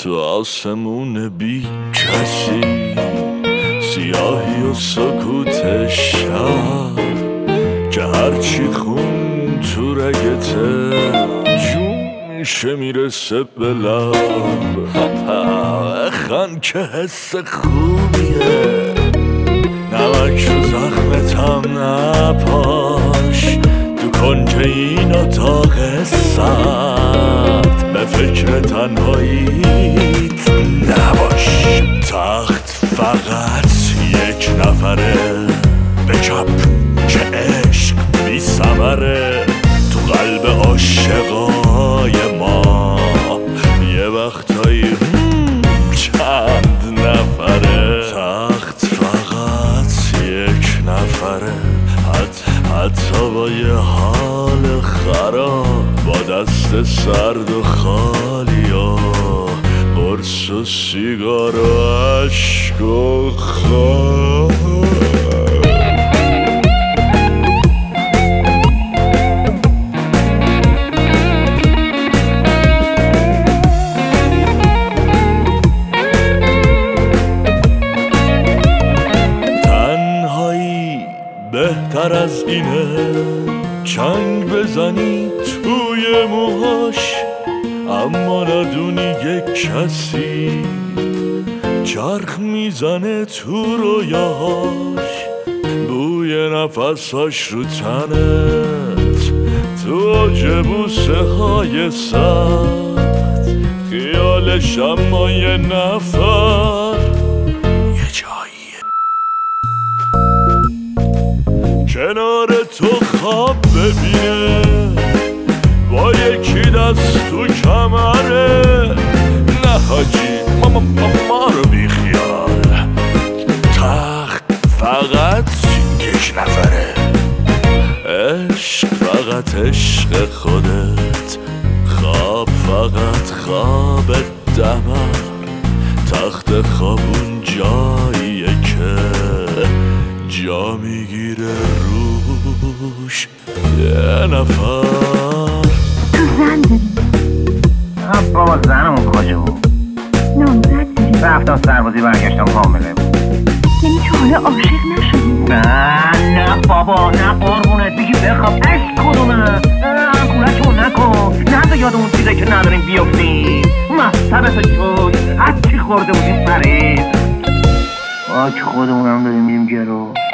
تو آسمون بی کسی، سیاهی و سکوت شب که هرچی خون تو رگته جون میشه میرسه به لب. خن که حس خوبیه، نمک رو زخمتم نپاش، تو کنج این اتاق سرد به فکر تنهاییت نباش. تخت فقط یک نفره، به چپ که عشق بی ثمره، تو قلب عاشقای ما یه وقتایی چند نفره. تخت فقط یک نفره، حتی با یه حال خراب، با دست سرد و خالی و قرص و سیگار و عشق و خواب. بهتر از اینه چنگ بزنی توی موهاش، اما ندونی یک کسی چرخ میزنه تو رویاهاش. بوی نفساش رو تنت، تو اوج بوسه های سخت، خیالش اما یه نفر یه جاییه کنار تو خواب ببینه، با یکی دست تو کمره. نه حاجی ما رو بی خیال، تخت فقط یک نفره. عشق فقط عشق خودت، خواب فقط خواب دمر. تخت خوابون جاییه که جا میگیره روش یه نفر. تو زن داری؟ بابا زنمون کجا بود؟ نامزد داری؟ رفتم سربازی برگشتم حامله بود. یعنی تو حالا عاشق نشدی؟ نه بابا، نه قربونت بگی بخواب. عشق کدومه؟ کولکمون نکن، نه تو یاد اون چیزایی که نداریم بیافتیم. مصبت شد هرچی خورده بودیم پرید. خودمونم داریم میریم گرو.